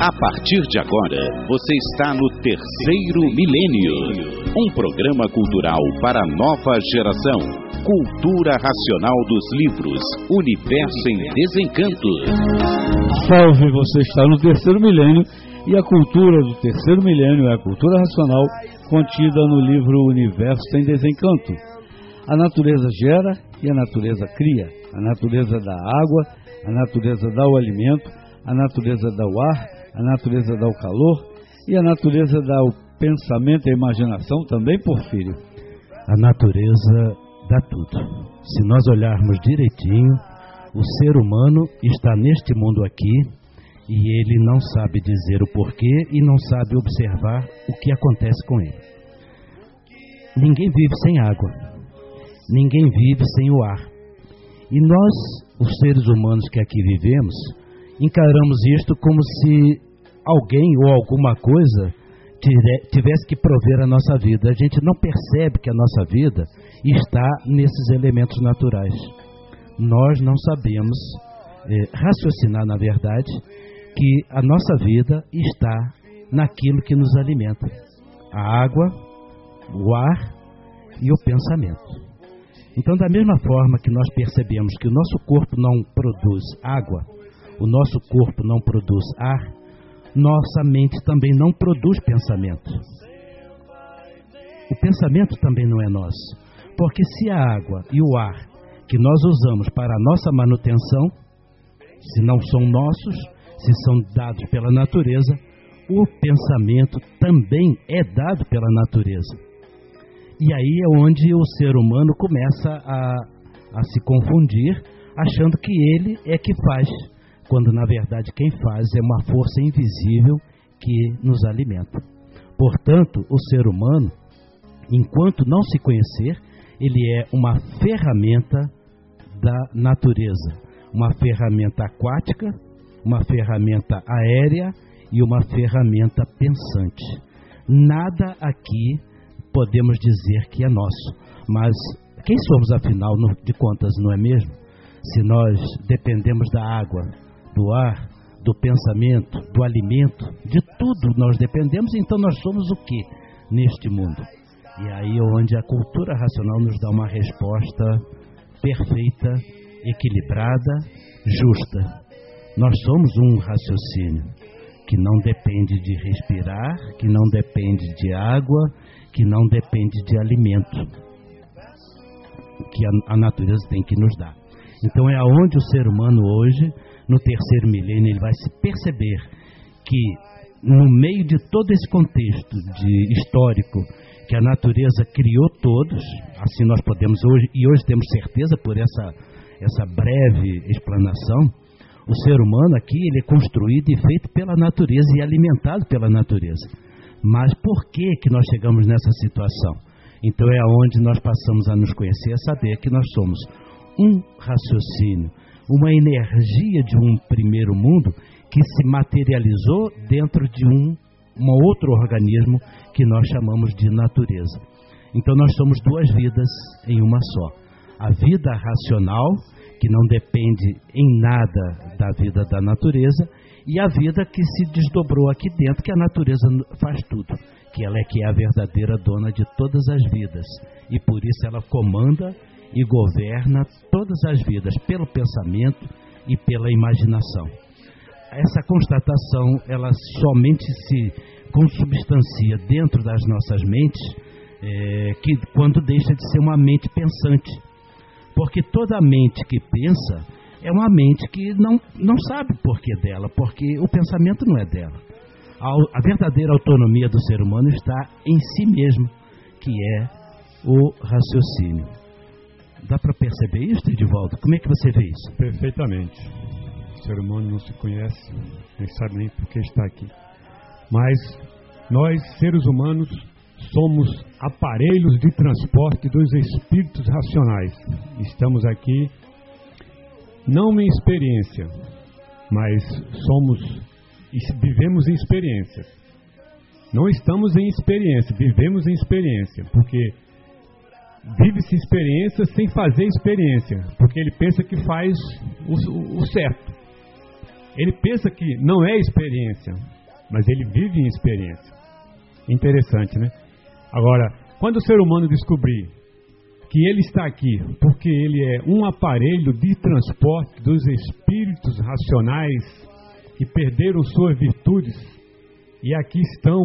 A partir de agora, você está no Terceiro Milênio, um programa cultural para a nova geração. Cultura racional dos livros, Universo em Desencanto. Salve, você está no Terceiro Milênio e a cultura do Terceiro Milênio é a cultura racional contida no livro Universo em Desencanto. A natureza gera e a natureza cria. A natureza dá água, a natureza dá o alimento, a natureza dá o ar, a natureza dá o calor e a natureza dá o pensamento e a imaginação também, Porfírio. A natureza dá tudo. Se nós olharmos direitinho, o ser humano está neste mundo aqui e ele não sabe dizer o porquê e não sabe observar o que acontece com ele. Ninguém vive sem água, ninguém vive sem o ar. E nós, os seres humanos que aqui vivemos, encaramos isto como se alguém ou alguma coisa tivesse que prover a nossa vida. A gente não percebe que a nossa vida está nesses elementos naturais. Nós não sabemos raciocinar, na verdade, que a nossa vida está naquilo que nos alimenta. A água, o ar e o pensamento. Então, da mesma forma que nós percebemos que o nosso corpo não produz água, o nosso corpo não produz ar, nossa mente também não produz pensamento. O pensamento também não é nosso, porque se a água e o ar que nós usamos para a nossa manutenção, se não são nossos, se são dados pela natureza, o pensamento também é dado pela natureza. E aí é onde o ser humano começa a se confundir, achando que ele é que faz, quando na verdade quem faz é uma força invisível que nos alimenta. Portanto, o ser humano, enquanto não se conhecer, ele é uma ferramenta da natureza, uma ferramenta aquática, uma ferramenta aérea e uma ferramenta pensante. Nada aqui podemos dizer que é nosso, mas quem somos afinal de contas, não é mesmo? Se nós dependemos da água, do ar, do pensamento, do alimento, de tudo nós dependemos, então nós somos o que neste mundo? E aí é onde a cultura racional nos dá uma resposta perfeita, equilibrada, justa. Nós somos um raciocínio que não depende de respirar, que não depende de água, que não depende de alimento, que a natureza tem que nos dar. Então é aonde o ser humano hoje, no terceiro milênio, ele vai se perceber que no meio de todo esse contexto histórico que a natureza criou todos, assim nós podemos hoje, e hoje temos certeza por essa breve explanação, o ser humano aqui ele é construído e feito pela natureza e alimentado pela natureza. Mas por que nós chegamos nessa situação? Então é aonde nós passamos a nos conhecer, a saber que nós somos um raciocínio, uma energia de um primeiro mundo que se materializou dentro de um outro organismo que nós chamamos de natureza. Então nós somos duas vidas em uma só. A vida racional, que não depende em nada da vida da natureza, e a vida que se desdobrou aqui dentro, que a natureza faz tudo, que ela é que é a verdadeira dona de todas as vidas, e por isso ela comanda e governa todas as vidas, pelo pensamento e pela imaginação. Essa constatação, ela somente se consubstancia dentro das nossas mentes, que quando deixa de ser uma mente pensante, porque toda mente que pensa é uma mente que não sabe o porquê dela, porque o pensamento não é dela. A verdadeira autonomia do ser humano está em si mesmo, que é o raciocínio. Dá para perceber isso, Edivaldo? Como é que você vê isso? Perfeitamente. O ser humano não se conhece, nem sabe nem por que está aqui. Mas nós, seres humanos, somos aparelhos de transporte dos espíritos racionais. Estamos aqui não em experiência, mas vivemos em experiência. Não estamos em experiência, vivemos em experiência, porque vive-se experiência sem fazer experiência, porque ele pensa que faz o certo. Ele pensa que não é experiência, mas ele vive em experiência. Interessante, né? Agora, quando o ser humano descobrir que ele está aqui porque ele é um aparelho de transporte dos espíritos racionais que perderam suas virtudes e aqui estão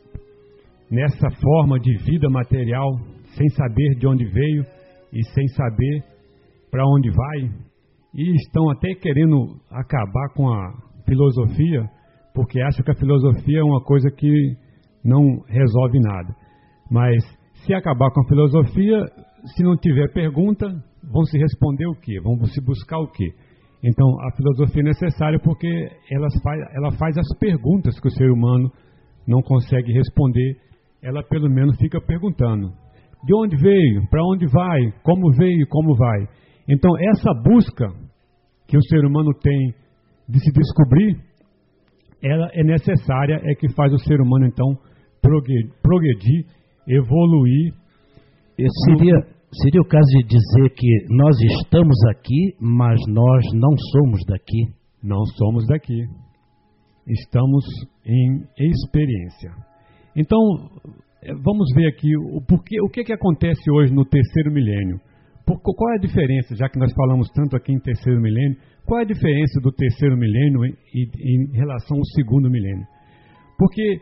nessa forma de vida material, sem saber de onde veio e sem saber para onde vai, e estão até querendo acabar com a filosofia, porque acham que a filosofia é uma coisa que não resolve nada. Mas se acabar com a filosofia, se não tiver pergunta, vão se responder o quê? Vão se buscar o quê? Então, a filosofia é necessária porque ela faz as perguntas que o ser humano não consegue responder. Ela pelo menos fica perguntando. De onde veio? Para onde vai? Como veio? Como vai? Então, essa busca que o ser humano tem de se descobrir, ela é necessária, é que faz o ser humano, então, progredir, evoluir. Seria o caso de dizer que nós estamos aqui, mas nós não somos daqui? Não somos daqui. Estamos em experiência. Então, vamos ver aqui o que acontece hoje no terceiro milênio. Qual é a diferença, já que nós falamos tanto aqui em terceiro milênio, qual é a diferença do terceiro milênio em relação ao segundo milênio? Porque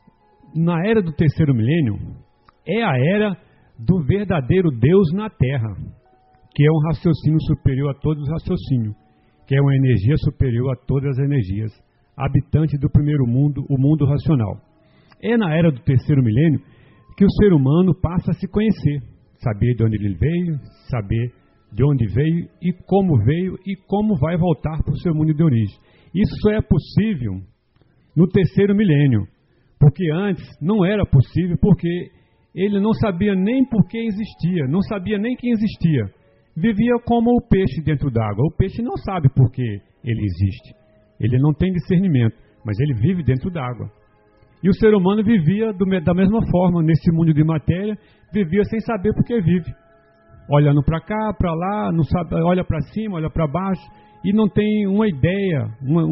na era do terceiro milênio é a era do verdadeiro Deus na Terra, que é um raciocínio superior a todos os raciocínios, que é uma energia superior a todas as energias, habitante do primeiro mundo, o mundo racional. É na era do terceiro milênio que o ser humano passa a se conhecer, saber de onde ele veio, saber de onde veio e como vai voltar para o seu mundo de origem. Isso só é possível no terceiro milênio, porque antes não era possível, porque ele não sabia nem por que existia, não sabia nem quem existia. Vivia como o peixe dentro d'água. O peixe não sabe por que ele existe. Ele não tem discernimento, mas ele vive dentro d'água. E o ser humano vivia da mesma forma, nesse mundo de matéria, vivia sem saber por que vive. Olhando para cá, para lá, não sabe, olha para cima, olha para baixo, e não tem uma ideia,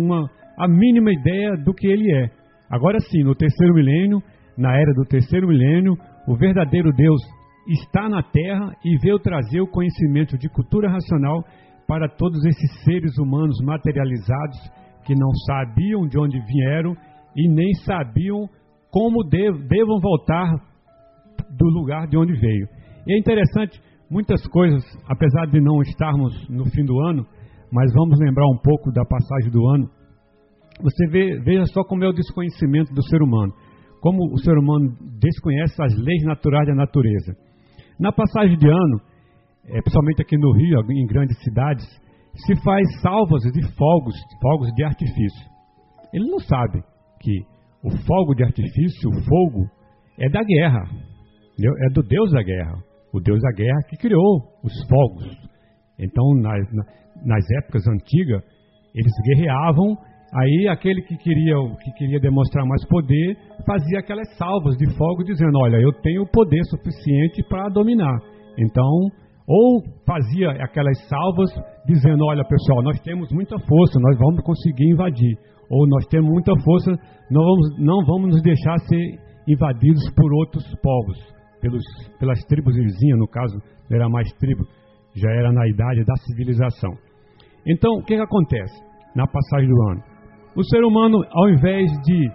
a mínima ideia do que ele é. Agora sim, no terceiro milênio, na era do terceiro milênio, o verdadeiro Deus está na Terra e veio trazer o conhecimento de cultura racional para todos esses seres humanos materializados que não sabiam de onde vieram e nem sabiam como devam voltar do lugar de onde veio. E é interessante, muitas coisas, apesar de não estarmos no fim do ano, mas vamos lembrar um pouco da passagem do ano. Você veja só como é o desconhecimento do ser humano. Como o ser humano desconhece as leis naturais da natureza. Na passagem de ano, principalmente aqui no Rio, em grandes cidades, se faz salvas de fogos de artifício. Ele não sabe que o fogo de artifício, o fogo, é da guerra, é do Deus da guerra. O Deus da guerra que criou os fogos. Então, nas épocas antigas, eles guerreavam. Aí aquele que queria demonstrar mais poder fazia aquelas salvas de fogo dizendo, olha, eu tenho poder suficiente para dominar. Então, ou fazia aquelas salvas dizendo, olha pessoal, nós temos muita força, nós vamos conseguir invadir. Ou nós temos muita força, não vamos nos deixar ser invadidos por outros povos, pelas tribos vizinhas, no caso, não era mais tribo, já era na idade da civilização. Então, o que acontece na passagem do ano? O ser humano, ao invés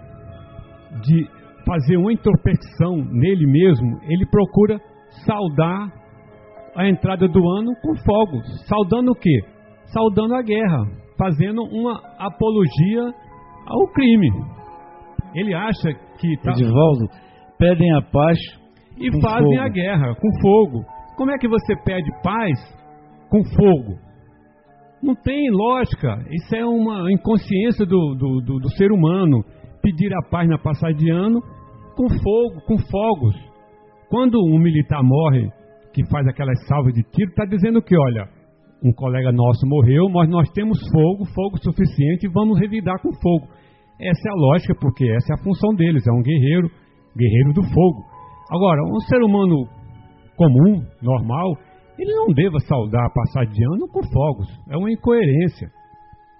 de fazer uma introspecção nele mesmo, ele procura saudar a entrada do ano com fogos. Saudando o quê? Saudando a guerra, fazendo uma apologia ao crime. Ele acha que... Edivaldo, pedem a paz e fazem fogo. A guerra com fogo. Como é que você pede paz com fogo? Não tem lógica. Isso é uma inconsciência do ser humano. Pedir a paz na passagem de ano com fogo, com fogos. Quando um militar morre, que faz aquelas salvas de tiro, está dizendo que, olha, um colega nosso morreu, mas nós temos fogo suficiente e vamos revidar com fogo. Essa é a lógica, porque essa é a função deles. É um guerreiro do fogo. Agora, um ser humano comum, normal, ele não deva saudar a passagem de ano com fogos. É uma incoerência.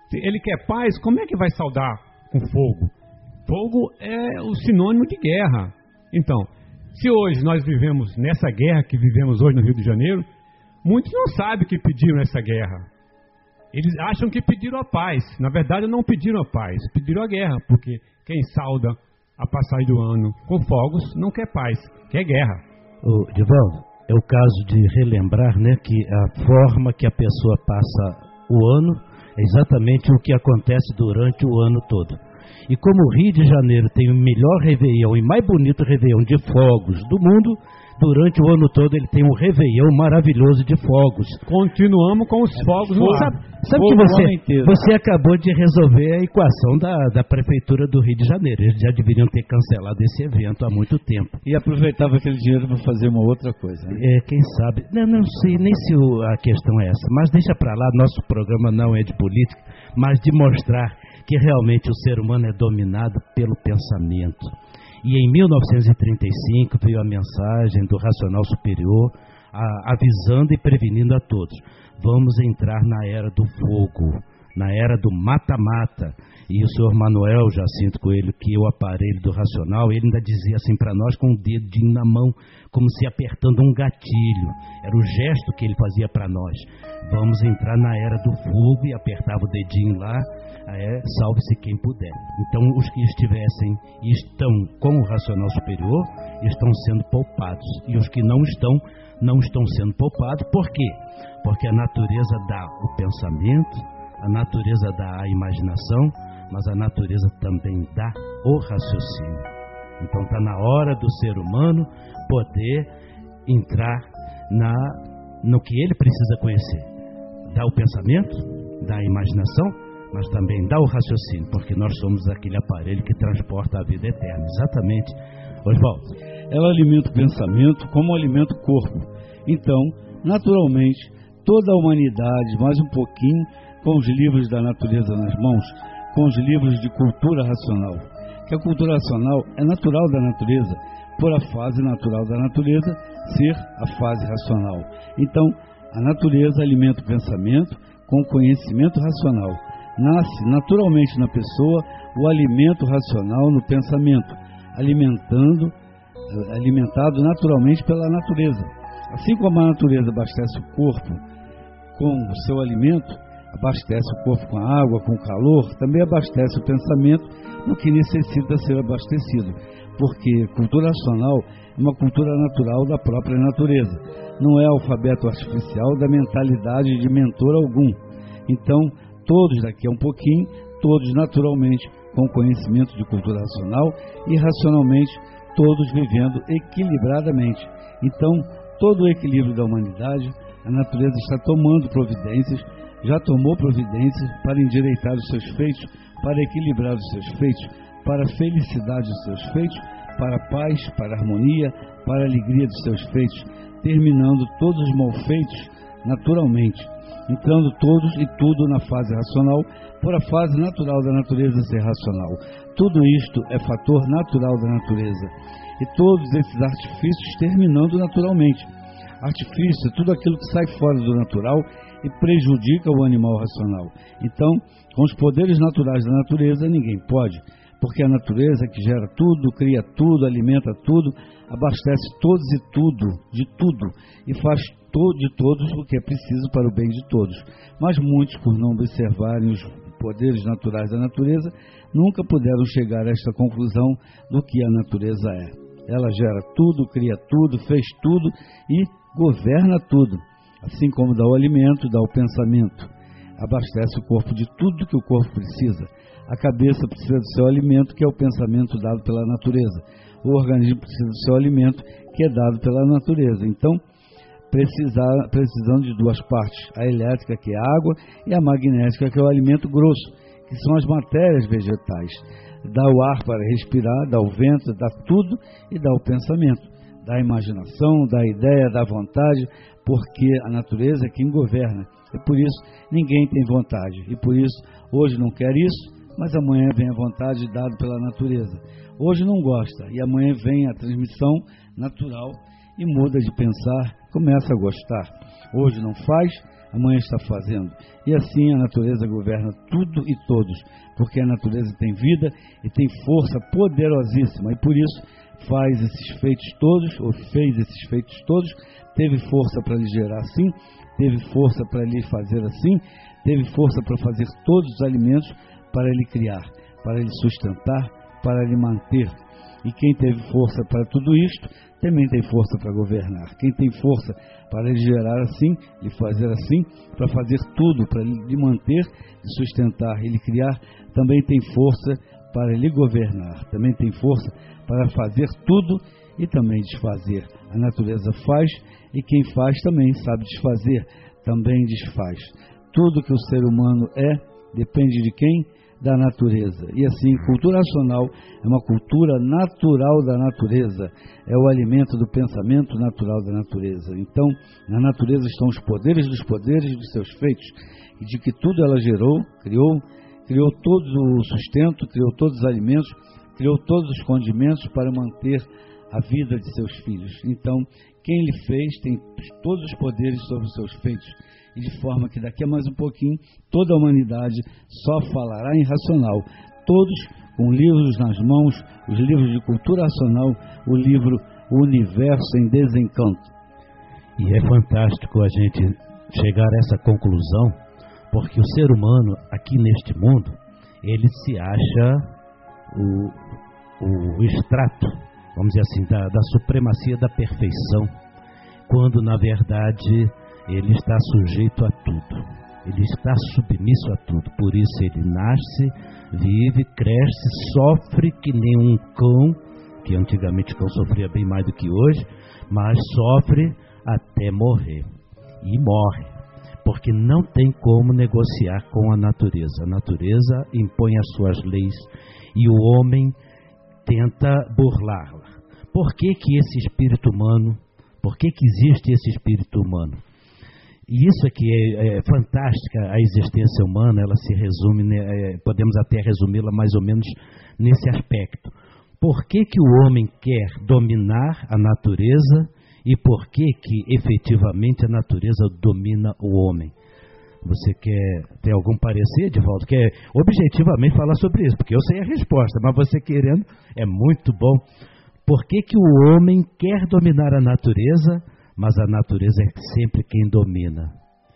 Se ele quer paz, como é que vai saudar com fogo? Fogo é o sinônimo de guerra. Então, se hoje nós vivemos nessa guerra que vivemos hoje no Rio de Janeiro, muitos não sabem que pediram essa guerra. Eles acham que pediram a paz. Na verdade, não pediram a paz, pediram a guerra, porque quem sauda a passagem do ano com fogos não quer paz, quer guerra. Divaldo, é o caso de relembrar, né, que a forma que a pessoa passa o ano é exatamente o que acontece durante o ano todo. E como o Rio de Janeiro tem o melhor Réveillon e mais bonito Réveillon de fogos do mundo, durante o ano todo ele tem um Réveillon maravilhoso de fogos. Continuamos com os fogos no ar. Sabe que você acabou de resolver a equação da Prefeitura do Rio de Janeiro. Eles já deveriam ter cancelado esse evento há muito tempo. E aproveitava aquele dinheiro para fazer uma outra coisa, né? Quem sabe. Não sei nem se a questão é essa, mas deixa para lá, nosso programa não é de política, mas de mostrar que realmente o ser humano é dominado pelo pensamento. E em 1935 veio a mensagem do Racional Superior avisando e prevenindo a todos: vamos entrar na era do fogo, na era do mata-mata. E o senhor Manuel Jacinto Coelho, que é o aparelho do Racional, ele ainda dizia assim para nós com o dedinho na mão, como se apertando um gatilho. Era o gesto que ele fazia para nós: vamos entrar na era do fogo, e apertava o dedinho lá, salve-se quem puder. Então os que estivessem e estão com o Racional Superior estão sendo poupados, e os que não estão sendo poupados. Por quê? Porque a natureza dá o pensamento, a natureza dá a imaginação, mas a natureza também dá o raciocínio. Então está na hora do ser humano poder entrar no que ele precisa conhecer. Dá o pensamento, dá a imaginação, mas também dá o raciocínio, porque nós somos aquele aparelho que transporta a vida eterna. Exatamente, Oswaldo. Ela alimenta o pensamento como alimenta o corpo. Então, naturalmente, toda a humanidade, mais um pouquinho, com os livros da natureza nas mãos, com os livros de cultura racional. Que a cultura racional é natural da natureza, por a fase natural da natureza ser a fase racional. Então, a natureza alimenta o pensamento com o conhecimento racional. Nasce naturalmente na pessoa o alimento racional no pensamento, alimentado naturalmente pela natureza. Assim como a natureza abastece o corpo com o seu alimento, abastece o corpo com a água, com o calor, também abastece o pensamento no que necessita ser abastecido, porque cultura racional é uma cultura natural da própria natureza, não é alfabeto artificial da mentalidade de mentor algum. Então, todos daqui a um pouquinho, todos naturalmente com conhecimento de cultura racional e racionalmente, todos vivendo equilibradamente. Então, todo o equilíbrio da humanidade, a natureza está tomando providências, já tomou providências para endireitar os seus feitos, para equilibrar os seus feitos, para a felicidade dos seus feitos, para a paz, para a harmonia, para a alegria dos seus feitos, terminando todos os malfeitos naturalmente, entrando todos e tudo na fase racional, por a fase natural da natureza ser racional. Tudo isto é fator natural da natureza, e todos esses artifícios terminando naturalmente. Artifício é tudo aquilo que sai fora do natural e prejudica o animal racional. Então, com os poderes naturais da natureza, ninguém pode, porque a natureza que gera tudo, cria tudo, alimenta tudo, abastece todos e tudo, de tudo, e faz de todos o que é preciso para o bem de todos. Mas muitos, por não observarem os poderes naturais da natureza, nunca puderam chegar a esta conclusão do que a natureza é. Ela gera tudo, cria tudo, fez tudo e governa tudo. Assim como dá o alimento, dá o pensamento. Abastece o corpo de tudo que o corpo precisa. A cabeça precisa do seu alimento, que é o pensamento dado pela natureza. O organismo precisa do seu alimento, que é dado pela natureza. Então, precisando de duas partes, a elétrica, que é a água, e a magnética, que é o alimento grosso, que são as matérias vegetais. Dá o ar para respirar, dá o vento, dá tudo e dá o pensamento. Dá a imaginação, dá a ideia, dá a vontade, porque a natureza é quem governa. E por isso ninguém tem vontade. E por isso hoje não quer isso, mas amanhã vem a vontade dada pela natureza. Hoje não gosta e amanhã vem a transmissão natural e muda de pensar, começa a gostar. Hoje não faz, amanhã está fazendo. E assim a natureza governa tudo e todos, porque a natureza tem vida e tem força poderosíssima, e por isso faz esses feitos todos, ou fez esses feitos todos, teve força para lhe gerar assim, teve força para lhe fazer assim, teve força para fazer todos os alimentos para lhe criar, para lhe sustentar, para lhe manter. E quem teve força para tudo isto, também tem força para governar. Quem tem força para lhe gerar assim, lhe fazer assim, para fazer tudo, para lhe manter, lhe sustentar e lhe criar, também tem força para lhe governar. Também tem força para fazer tudo e também desfazer. A natureza faz e quem faz também sabe desfazer, também desfaz. Tudo que o ser humano depende de quem? Da natureza. E assim, cultura racional é uma cultura natural da natureza, é o alimento do pensamento natural da natureza. Então, na natureza estão os poderes dos seus feitos, e de que tudo ela gerou, criou todo o sustento, criou todos os alimentos, criou todos os condimentos para manter a vida de seus filhos. Então, quem lhe fez tem todos os poderes sobre os seus feitos, e de forma que daqui a mais um pouquinho, toda a humanidade só falará em racional, todos com livros nas mãos, os livros de cultura racional, o livro O Universo em Desencanto. E é fantástico a gente chegar a essa conclusão, porque o ser humano aqui neste mundo, ele se acha o extrato, vamos dizer assim, da supremacia da perfeição, quando na verdade ele está sujeito a tudo, ele está submisso a tudo. Por isso ele nasce, vive, cresce, sofre que nem um cão, que antigamente o cão sofria bem mais do que hoje, mas sofre até morrer, e morre, porque não tem como negociar com a natureza. A natureza impõe as suas leis e o homem tenta burlá-la. Por que esse espírito humano, por que existe esse espírito humano? E isso aqui é fantástica, a existência humana, ela se resume, podemos até resumi-la mais ou menos nesse aspecto. Por que o homem quer dominar a natureza e por que efetivamente a natureza domina o homem? Você quer ter algum parecer, Edivaldo? Quer objetivamente falar sobre isso? Porque eu sei a resposta, mas você querendo é muito bom. Por que o homem quer dominar a natureza, mas a natureza é sempre quem domina?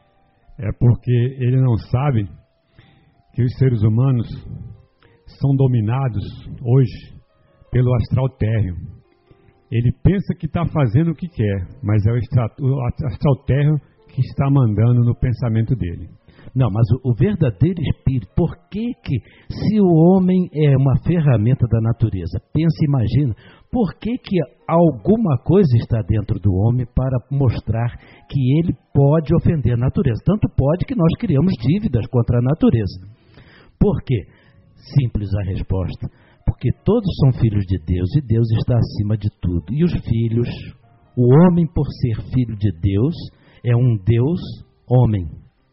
É porque ele não sabe que os seres humanos são dominados hoje pelo astral térreo. Ele pensa que está fazendo o que quer, mas é o astral térreo que está mandando no pensamento dele. Não, mas o verdadeiro espírito, por que se o homem é uma ferramenta da natureza, pensa e imagina, por que alguma coisa está dentro do homem para mostrar que ele pode ofender a natureza? Tanto pode que nós criamos dívidas contra a natureza. Por quê? Simples a resposta. Porque todos são filhos de Deus e Deus está acima de tudo. E os filhos, o homem por ser filho de Deus, é um Deus homem.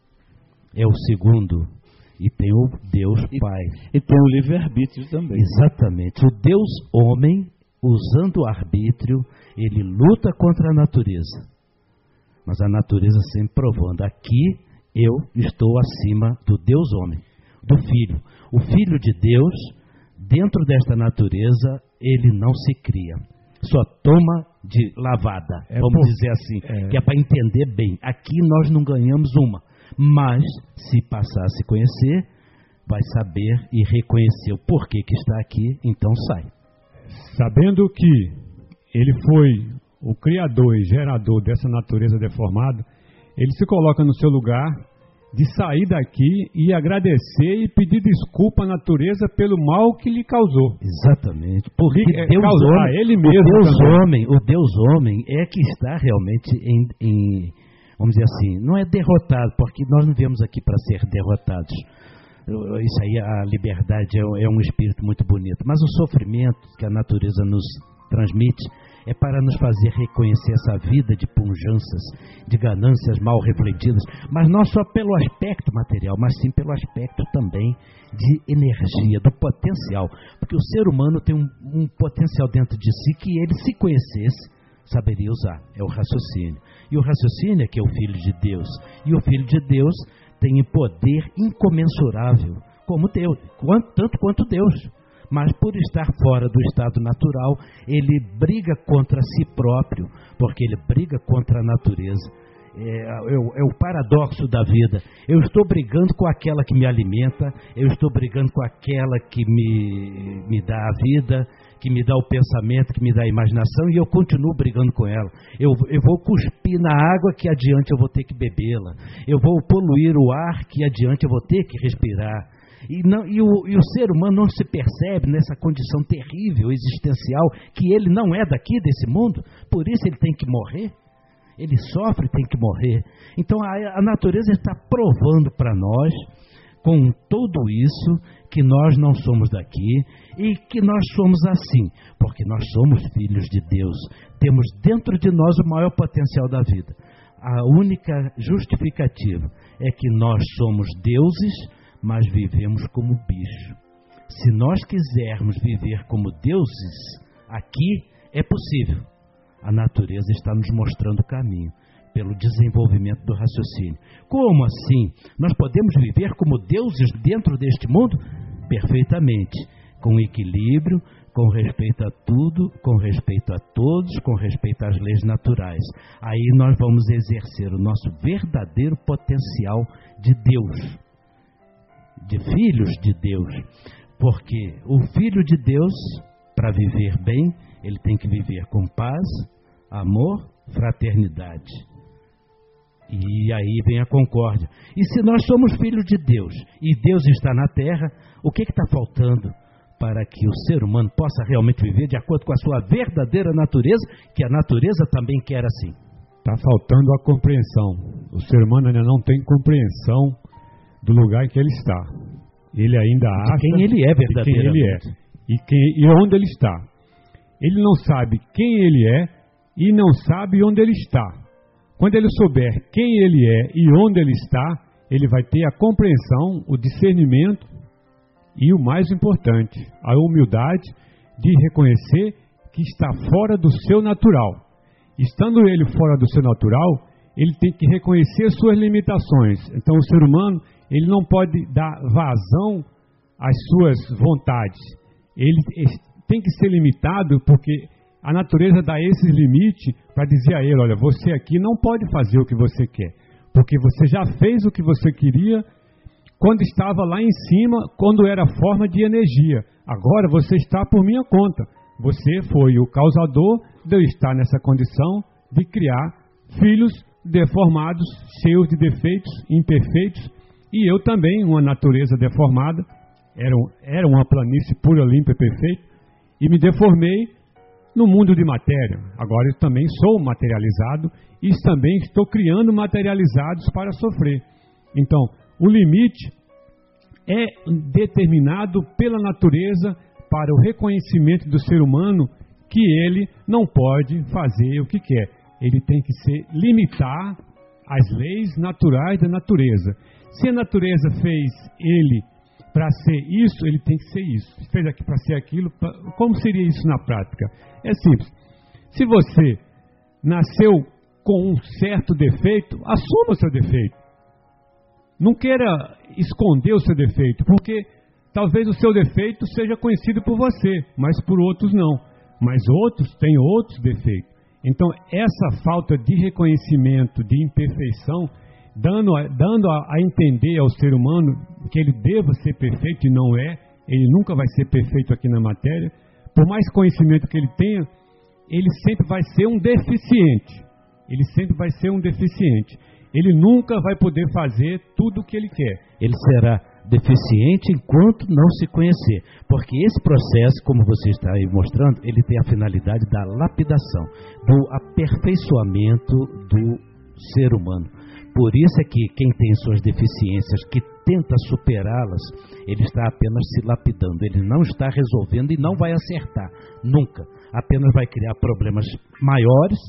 É o segundo. E tem o Deus Pai. E tem o livre-arbítrio também. Exatamente. O Deus homem, usando o arbítrio, ele luta contra a natureza. Mas a natureza sempre provando. Aqui eu estou acima do Deus homem, do Filho. O Filho de Deus, dentro desta natureza, ele não se cria. Só toma de lavada, vamos dizer assim, que é para entender bem. Aqui nós não ganhamos uma, mas se passar a se conhecer, vai saber e reconhecer o porquê que está aqui, então sai. Sabendo que ele foi o criador e gerador dessa natureza deformada, ele se coloca no seu lugar de sair daqui e agradecer e pedir desculpa à natureza pelo mal que lhe causou. Exatamente. Porque Deus causou a ele mesmo. O Deus homem é que está realmente em, vamos dizer assim, não é derrotado, porque nós não viemos aqui para ser derrotados. Isso aí, a liberdade é um espírito muito bonito. Mas o sofrimento que a natureza nos transmite é para nos fazer reconhecer essa vida de pujanças, de ganâncias mal refletidas, mas não só pelo aspecto material, mas sim pelo aspecto também de energia, do potencial. Porque o ser humano tem um potencial dentro de si que ele, se conhecesse, saberia usar, é o raciocínio. E o raciocínio é que é o Filho de Deus. E o Filho de Deus tem poder incomensurável, como Deus, tanto quanto Deus. Mas por estar fora do estado natural, ele briga contra si próprio, porque ele briga contra a natureza. É o paradoxo da vida. Eu estou brigando com aquela que me alimenta, eu estou brigando com aquela que me dá a vida, que me dá o pensamento, que me dá a imaginação, e eu continuo brigando com ela. Eu vou cuspir na água que adiante eu vou ter que bebê-la. Eu vou poluir o ar que adiante eu vou ter que respirar. E o ser humano não se percebe nessa condição terrível, existencial, que ele não é daqui desse mundo, por isso ele tem que morrer. Ele sofre e tem que morrer. Então a natureza está provando para nós, com tudo isso, que nós não somos daqui e que nós somos assim, porque nós somos filhos de Deus. Temos dentro de nós o maior potencial da vida. A única justificativa é que nós somos deuses, mas vivemos como bicho. Se nós quisermos viver como deuses, aqui é possível. A natureza está nos mostrando o caminho, pelo desenvolvimento do raciocínio. Como assim? Nós podemos viver como deuses dentro deste mundo? Perfeitamente, com equilíbrio, com respeito a tudo, com respeito a todos, com respeito às leis naturais. Aí nós vamos exercer o nosso verdadeiro potencial de Deus, de filhos de Deus. Porque o filho de Deus, para viver bem, ele tem que viver com paz, amor, fraternidade. E aí vem a concórdia. E se nós somos filhos de Deus e Deus está na terra, o que está faltando para que o ser humano possa realmente viver de acordo com a sua verdadeira natureza, que a natureza também quer assim? Está faltando a compreensão. O ser humano ainda não tem compreensão do lugar em que ele está. Ele ainda acha de quem ele é verdadeiramente. E onde ele está. Ele não sabe quem ele é e não sabe onde ele está. Quando ele souber quem ele é e onde ele está, ele vai ter a compreensão, o discernimento e o mais importante, a humildade de reconhecer que está fora do seu natural. Estando ele fora do seu natural, ele tem que reconhecer suas limitações. Então o ser humano, ele não pode dar vazão às suas vontades. Ele tem que ser limitado, porque a natureza dá esses limites para dizer a ele: olha, você aqui não pode fazer o que você quer, porque você já fez o que você queria quando estava lá em cima, quando era forma de energia. Agora você está por minha conta. Você foi o causador de eu estar nessa condição de criar filhos deformados, cheios de defeitos, imperfeitos, e eu também, uma natureza deformada, era uma planície pura, limpa e perfeita, e me deformei no mundo de matéria. Agora eu também sou materializado e também estou criando materializados para sofrer. Então, o limite é determinado pela natureza para o reconhecimento do ser humano que ele não pode fazer o que quer. Ele tem que se limitar às leis naturais da natureza. Se a natureza fez ele para ser isso, ele tem que ser isso. Se fez aqui para ser aquilo, como seria isso na prática? É simples. Se você nasceu com um certo defeito, assuma o seu defeito. Não queira esconder o seu defeito, porque talvez o seu defeito seja conhecido por você, mas por outros não. Mas outros têm outros defeitos. Então, essa falta de reconhecimento, de imperfeição, dando a entender ao ser humano que ele deva ser perfeito e não é, ele nunca vai ser perfeito aqui na matéria. Por mais conhecimento que ele tenha, ele sempre vai ser um deficiente. Ele sempre vai ser um deficiente. Ele nunca vai poder fazer tudo o que ele quer. Ele será deficiente enquanto não se conhecer. Porque esse processo, como você está aí mostrando, ele tem a finalidade da lapidação, do aperfeiçoamento do ser humano. Por isso é que quem tem suas deficiências, que tenta superá-las, ele está apenas se lapidando. Ele não está resolvendo e não vai acertar, nunca. Apenas vai criar problemas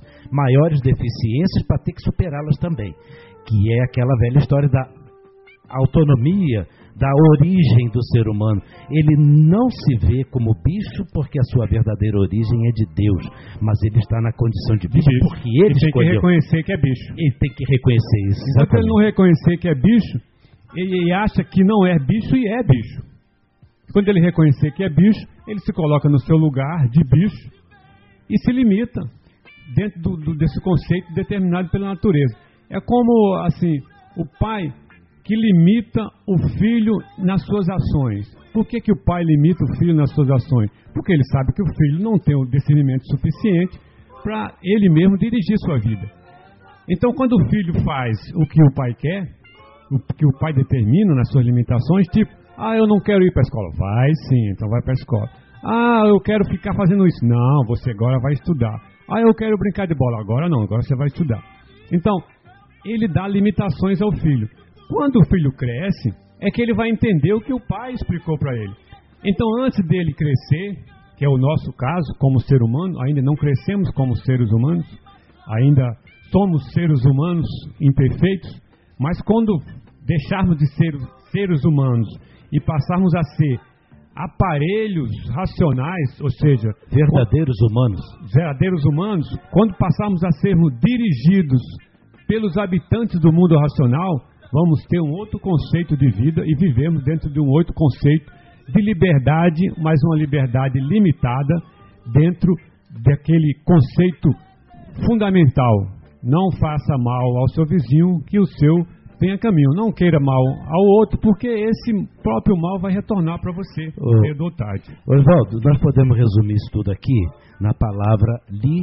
maiores deficiências para ter que superá-las também. Que é aquela velha história da autonomia da origem do ser humano. Ele não se vê como bicho porque a sua verdadeira origem é de Deus, mas ele está na condição de bicho porque ele escolheu. Tem que reconhecer que é bicho. Ele tem que reconhecer isso. Enquanto ele não reconhecer que é bicho, ele acha que não é bicho e é bicho. Quando ele reconhecer que é bicho, ele se coloca no seu lugar de bicho e se limita dentro desse conceito determinado pela natureza. É como, assim, o pai que limita o filho nas suas ações. Por que o pai limita o filho nas suas ações? Porque ele sabe que o filho não tem o discernimento suficiente para ele mesmo dirigir sua vida. Então, quando o filho faz o que o pai quer, o que o pai determina nas suas limitações, tipo, eu não quero ir para a escola. Vai sim, então vai para a escola. Eu quero ficar fazendo isso. Não, você agora vai estudar. Eu quero brincar de bola. Agora não, agora você vai estudar. Então, ele dá limitações ao filho. Quando o filho cresce, é que ele vai entender o que o pai explicou para ele. Então, antes dele crescer, que é o nosso caso, como ser humano, ainda não crescemos como seres humanos, ainda somos seres humanos imperfeitos, mas quando deixarmos de ser seres humanos e passarmos a ser aparelhos racionais, ou seja, verdadeiros humanos, quando passarmos a sermos dirigidos pelos habitantes do mundo racional, vamos ter um outro conceito de vida e vivemos dentro de um outro conceito de liberdade, mas uma liberdade limitada dentro daquele conceito fundamental. Não faça mal ao seu vizinho, que o seu tenha caminho. Não queira mal ao outro, porque esse próprio mal vai retornar para você, cedo ou tarde. Oswaldo, nós podemos resumir isso tudo aqui na palavra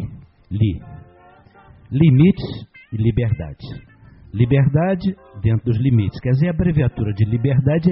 limites e liberdade. Liberdade dentro dos limites. Quer dizer, a abreviatura de liberdade é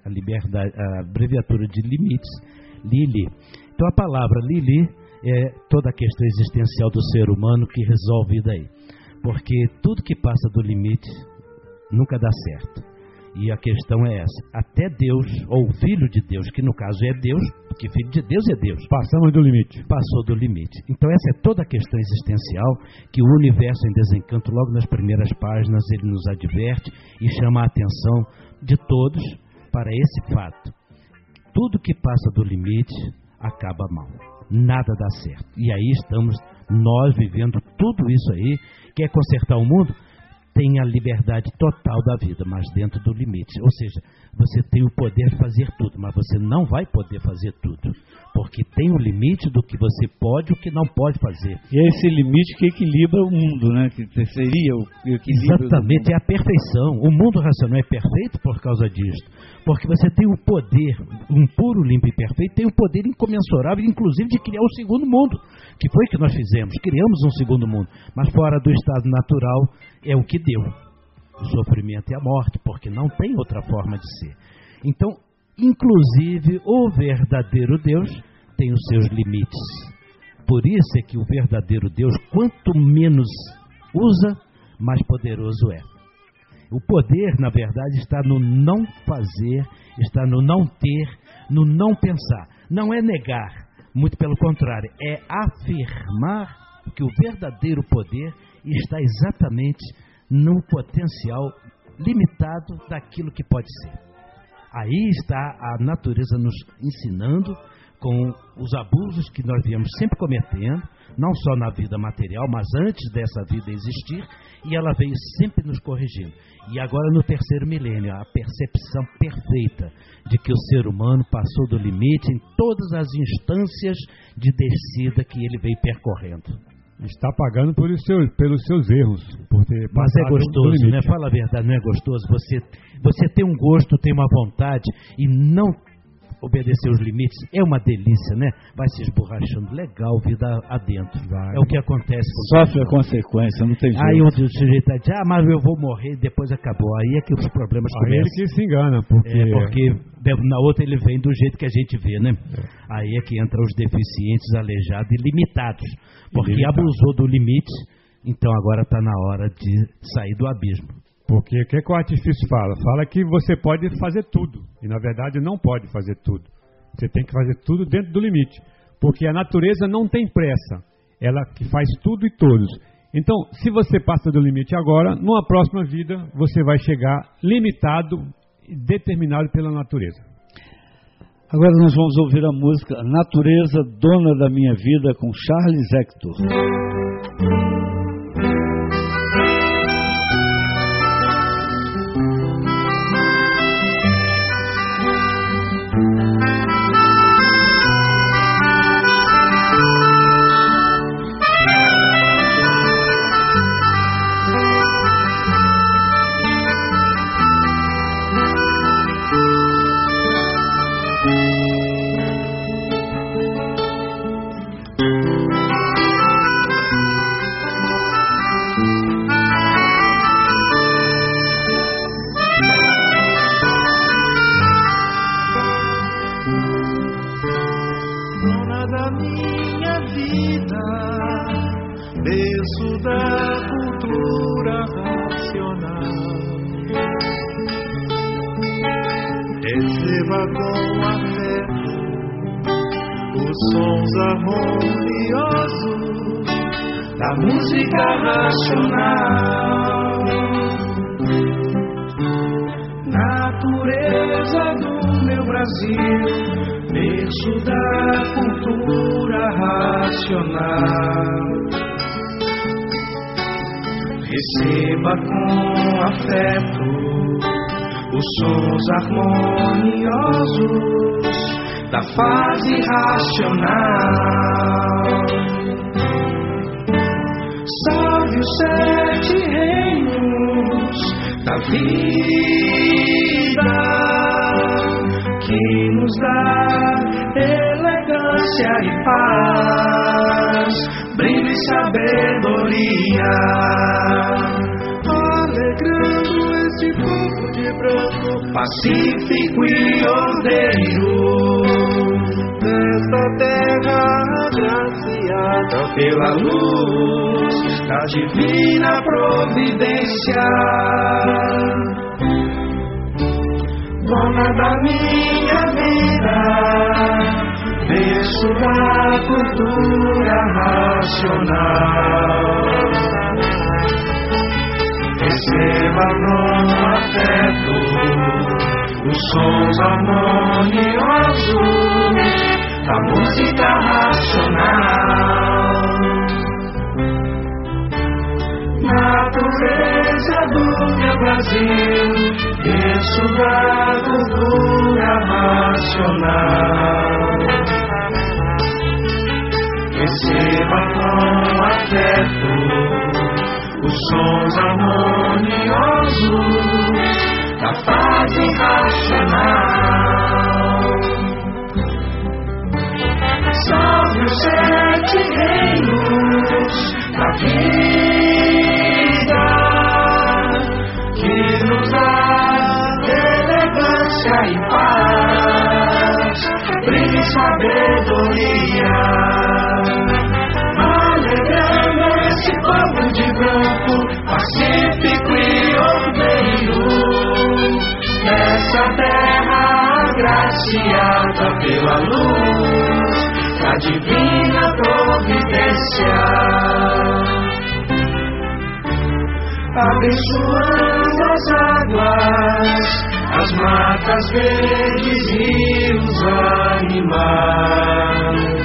a abreviatura de limites, li. Então a palavra li é toda a questão existencial do ser humano que resolve daí. Porque tudo que passa do limite nunca dá certo. E a questão é essa. Até Deus, ou o Filho de Deus, que no caso é Deus, porque Filho de Deus é Deus. Passamos do limite. Passou do limite. Então essa é toda a questão existencial que o Universo em Desencanto, logo nas primeiras páginas, ele nos adverte e chama a atenção de todos para esse fato. Tudo que passa do limite acaba mal. Nada dá certo. E aí estamos nós vivendo tudo isso aí. Quer consertar o mundo? Tem a liberdade total da vida, mas dentro do limite. Ou seja, você tem o poder de fazer tudo, mas você não vai poder fazer tudo. Porque tem o limite do que você pode e o que não pode fazer. E é esse limite que equilibra o mundo, né? Que seria o equilíbrio. Exatamente, é a perfeição. O mundo racional é perfeito por causa disso. Porque você tem o poder, um puro, limpo e perfeito, tem o poder incomensurável, inclusive, de criar um segundo mundo. Que foi o que nós fizemos. Criamos um segundo mundo. Mas fora do estado natural, é o que deu. O sofrimento e a morte, porque não tem outra forma de ser. Então, inclusive, o verdadeiro Deus tem os seus limites. Por isso é que o verdadeiro Deus, quanto menos usa, mais poderoso é. O poder, na verdade, está no não fazer, está no não ter, no não pensar. Não é negar, muito pelo contrário, é afirmar que o verdadeiro poder está exatamente no potencial limitado daquilo que pode ser. Aí está a natureza nos ensinando com os abusos que nós viemos sempre cometendo, não só na vida material, mas antes dessa vida existir, e ela veio sempre nos corrigindo. E agora no terceiro milênio, a percepção perfeita de que o ser humano passou do limite em todas as instâncias de descida que ele veio percorrendo. Está pagando pelos seus erros. Por ter Mas é gostoso, né? Fala a verdade, não é gostoso? Você tem um gosto, tem uma vontade e não obedecer os limites, é uma delícia, né? Vai se esborrachando legal, vida adentro. Vai. É o que acontece. Sofre a consequência, não tem jeito. Aí o sujeito diz, mas eu vou morrer, depois acabou. Aí é que os problemas começam. Aí ele que se engana, porque na outra ele vem do jeito que a gente vê, né? Aí é que entram os deficientes, aleijados e limitados. Porque abusou do limite, então agora está na hora de sair do abismo. Porque o que o artifício fala? Fala que você pode fazer tudo. E na verdade não pode fazer tudo. Você tem que fazer tudo dentro do limite. Porque a natureza não tem pressa. Ela que faz tudo e todos. Então, se você passa do limite agora, numa próxima vida, você vai chegar limitado determinado pela natureza. Agora nós vamos ouvir a música Natureza, Dona da Minha Vida, com Charles Hector. Receba com afeto os sons harmoniosos da fase racional. Salve os 7 reinos da vida que nos dá elegância e paz, brilho e sabedoria, alegrando esse povo de branco, pacífico e ordeiro, nesta terra agraciada pela luz da divina providência. Dona da minha vida, berço da cultura racional, receba com afeto os sons harmoniosos da música racional. Natureza do meu Brasil, berço da cultura racional, receba com afeto os sons harmoniosos da fase racional. Salve os 7 reinos da vida que nos dá elegância e paz, brilho e sabedoria, alegrando esse povo de branco, pacífico e ordeiro, nessa terra agraciada pela luz da divina providência. Abençoando as águas, as matas verdes e os animais.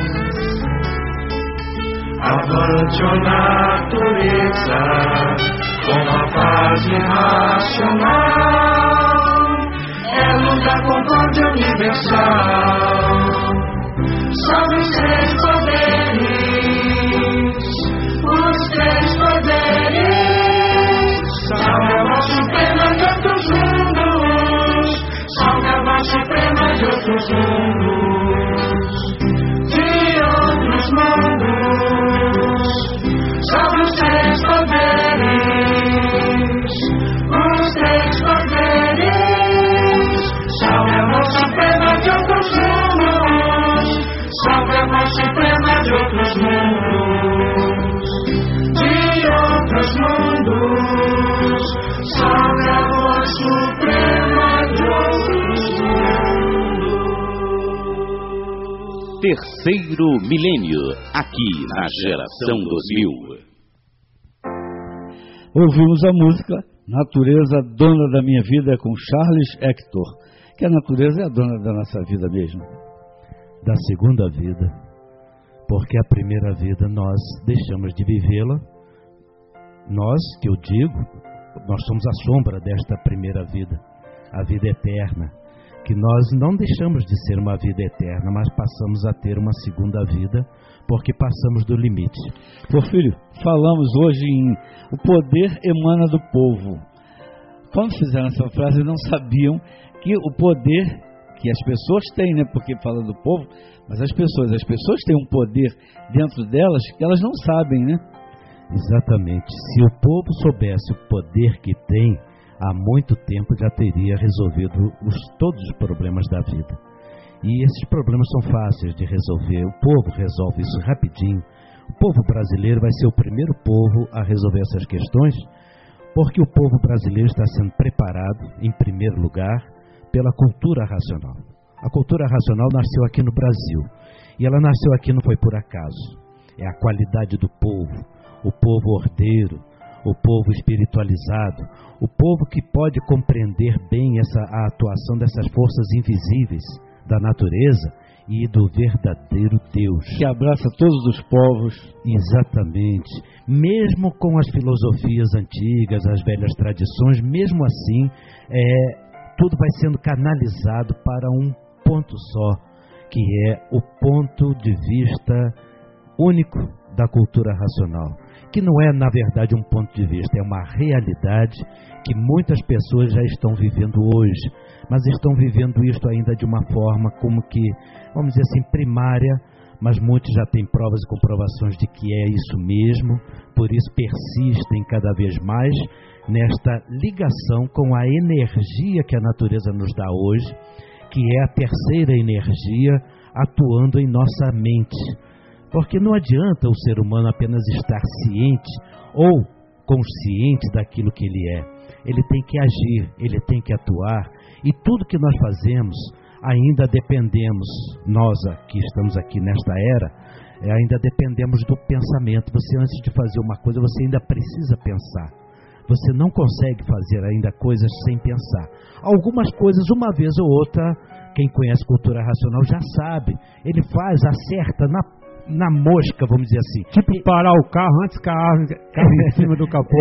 Avante, ó natureza, com a fase racional, elo da concórdia universal. Salve os 3 poderes, os 3 poderes. Salve a voz suprema de outros mundos, salve a voz suprema de outros mundos, de outros mundos. Salve os 3 poderes, os 3 poderes. Salve a voz suprema de outros mundos, salve a voz suprema de outros mundos, de outros mundos. Salve a voz suprema de outros mundos. Terceiro milênio, aqui na Geração 2000. Ouvimos a música Natureza dona da minha vida, com Charles Hector. Que a natureza é a dona da nossa vida mesmo. Da segunda vida, porque a primeira vida nós deixamos de vivê-la. Nós, que eu digo, nós somos a sombra desta primeira vida, a vida eterna, que nós não deixamos de ser uma vida eterna, mas passamos a ter uma segunda vida, porque passamos do limite. Porfírio, falamos hoje em o poder emana do povo. Quando fizeram essa frase, não sabiam que o poder que as pessoas têm, né? Porque fala do povo, mas as pessoas têm um poder dentro delas que elas não sabem, né? Exatamente. Se o povo soubesse o poder que tem, há muito tempo já teria resolvido todos os problemas da vida. E esses problemas são fáceis de resolver. O povo resolve isso rapidinho. O povo brasileiro vai ser o primeiro povo a resolver essas questões, porque o povo brasileiro está sendo preparado, em primeiro lugar, pela cultura racional. A cultura racional nasceu aqui no Brasil. E ela nasceu aqui não foi por acaso. É a qualidade do povo. O povo ordeiro, o povo espiritualizado, o povo que pode compreender bem a atuação dessas forças invisíveis da natureza e do verdadeiro Deus. Que abraça todos os povos. Exatamente. Mesmo com as filosofias antigas, as velhas tradições, mesmo assim, tudo vai sendo canalizado para um ponto só, que é o ponto de vista único da cultura racional, que não é, na verdade, um ponto de vista, é uma realidade que muitas pessoas já estão vivendo hoje, mas estão vivendo isto ainda de uma forma como que, vamos dizer assim, primária, mas muitos já têm provas e comprovações de que é isso mesmo, por isso persistem cada vez mais nesta ligação com a energia que a natureza nos dá hoje, que é a terceira energia atuando em nossa mente. Porque não adianta o ser humano apenas estar ciente ou consciente daquilo que ele é. Ele tem que agir, ele tem que atuar. E tudo que nós fazemos, ainda dependemos, nós que estamos aqui nesta era, ainda dependemos do pensamento. Você, antes de fazer uma coisa, você ainda precisa pensar. Você não consegue fazer ainda coisas sem pensar. Algumas coisas, uma vez ou outra, quem conhece cultura racional já sabe. Ele faz, acerta na mosca, vamos dizer assim. Tipo parar o carro antes que a árvore caia em cima do capô.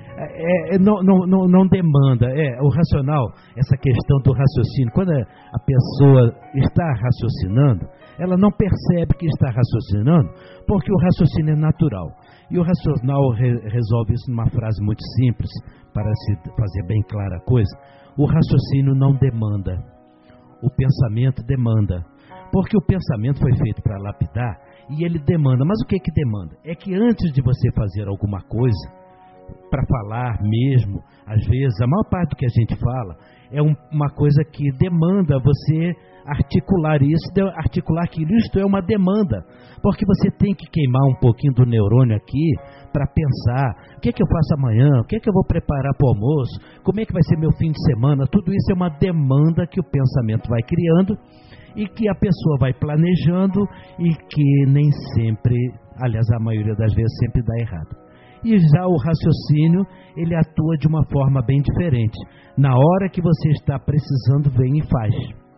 Não demanda. O racional, essa questão do raciocínio, quando a pessoa está raciocinando, ela não percebe que está raciocinando, porque o raciocínio é natural. E o racional resolve isso numa frase muito simples, para se fazer bem clara a coisa. O raciocínio não demanda, o pensamento demanda. Porque o pensamento foi feito para lapidar e ele demanda. Mas o que demanda? É que antes de você fazer alguma coisa, para falar mesmo, às vezes, a maior parte do que a gente fala é uma coisa que demanda você articular isso, articular aquilo. Isto é uma demanda, porque você tem que queimar um pouquinho do neurônio aqui para pensar, o que é que eu faço amanhã, o que é que eu vou preparar para o almoço, como é que vai ser meu fim de semana. Tudo isso é uma demanda que o pensamento vai criando e que a pessoa vai planejando e que nem sempre, aliás, a maioria das vezes sempre dá errado. E já o raciocínio, ele atua de uma forma bem diferente. Na hora que você está precisando, vem e faz.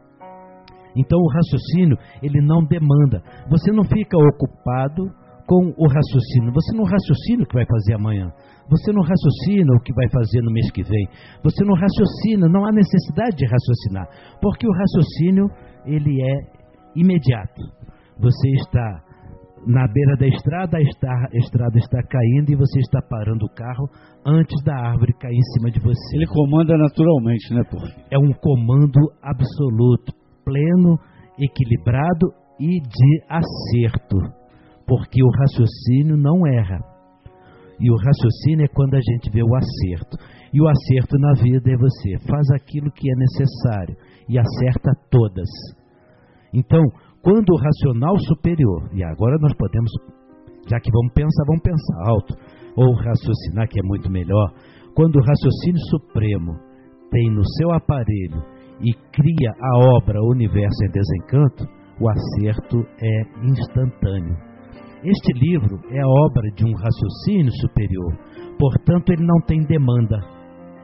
Então o raciocínio, ele não demanda. Você não fica ocupado com o raciocínio. Você não raciocina o que vai fazer amanhã. Você não raciocina o que vai fazer no mês que vem. Você não raciocina, não há necessidade de raciocinar. Porque o raciocínio, ele é imediato. Você está na beira da estrada, a estrada está caindo e você está parando o carro antes da árvore cair em cima de você. Ele comanda naturalmente, né, Porfírio? É um comando absoluto, pleno, equilibrado e de acerto. Porque o raciocínio não erra. E o raciocínio é quando a gente vê o acerto. E o acerto na vida é você faz aquilo que é necessário e acerta todas. Então, quando o racional superior, e agora nós podemos, já que vamos pensar alto, ou raciocinar, que é muito melhor, quando o raciocínio supremo tem no seu aparelho e cria a obra O Universo em Desencanto, o acerto é instantâneo. Este livro é a obra de um raciocínio superior, portanto ele não tem demanda.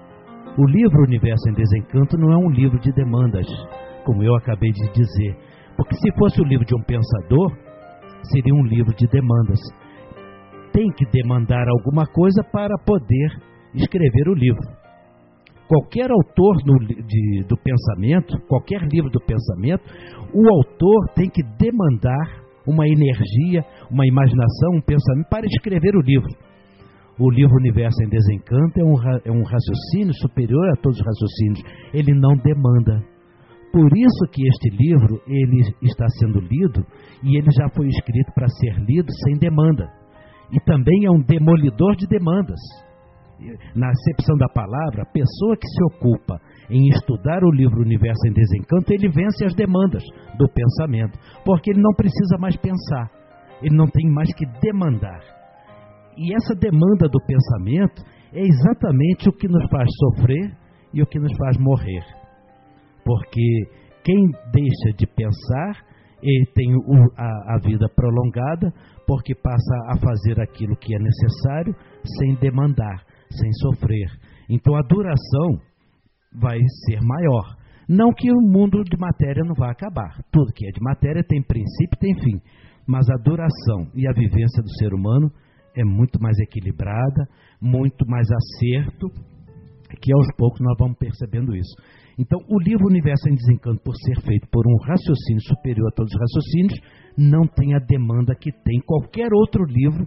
O livro Universo em Desencanto não é um livro de demandas, como eu acabei de dizer. Porque se fosse o livro de um pensador, seria um livro de demandas. Tem que demandar alguma coisa para poder escrever o livro. Qualquer autor do pensamento, qualquer livro do pensamento, o autor tem que demandar uma energia, uma imaginação, um pensamento para escrever o livro. O livro Universo em Desencanto é um raciocínio superior a todos os raciocínios. Ele não demanda. Por isso que este livro ele está sendo lido e ele já foi escrito para ser lido sem demanda. E também é um demolidor de demandas. Na acepção da palavra, a pessoa que se ocupa em estudar o livro Universo em Desencanto, ele vence as demandas do pensamento, porque ele não precisa mais pensar, ele não tem mais que demandar. E essa demanda do pensamento é exatamente o que nos faz sofrer e o que nos faz morrer. Porque quem deixa de pensar, ele tem a vida prolongada, porque passa a fazer aquilo que é necessário sem demandar, sem sofrer. Então a duração vai ser maior. Não que o mundo de matéria não vá acabar. Tudo que é de matéria tem princípio e tem fim. Mas a duração e a vivência do ser humano é muito mais equilibrada, muito mais acerto, que aos poucos nós vamos percebendo isso. Então, o livro Universo em Desencanto, por ser feito por um raciocínio superior a todos os raciocínios, não tem a demanda que tem qualquer outro livro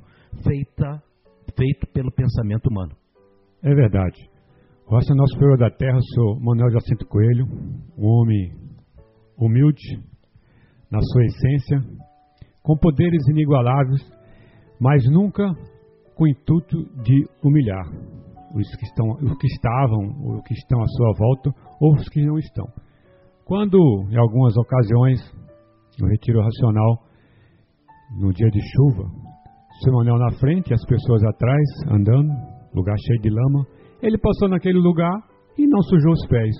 feito pelo pensamento humano. É verdade. O Racional Superior da Terra, sou Manuel Jacinto Coelho, um homem humilde na sua essência, com poderes inigualáveis, mas nunca com o intuito de humilhar os que estavam, os que estão à sua volta, ou os que não estão. Quando, em algumas ocasiões, no Retiro Racional, no dia de chuva, o seu Manuel na frente e as pessoas atrás, andando, lugar cheio de lama, ele passou naquele lugar e não sujou os pés.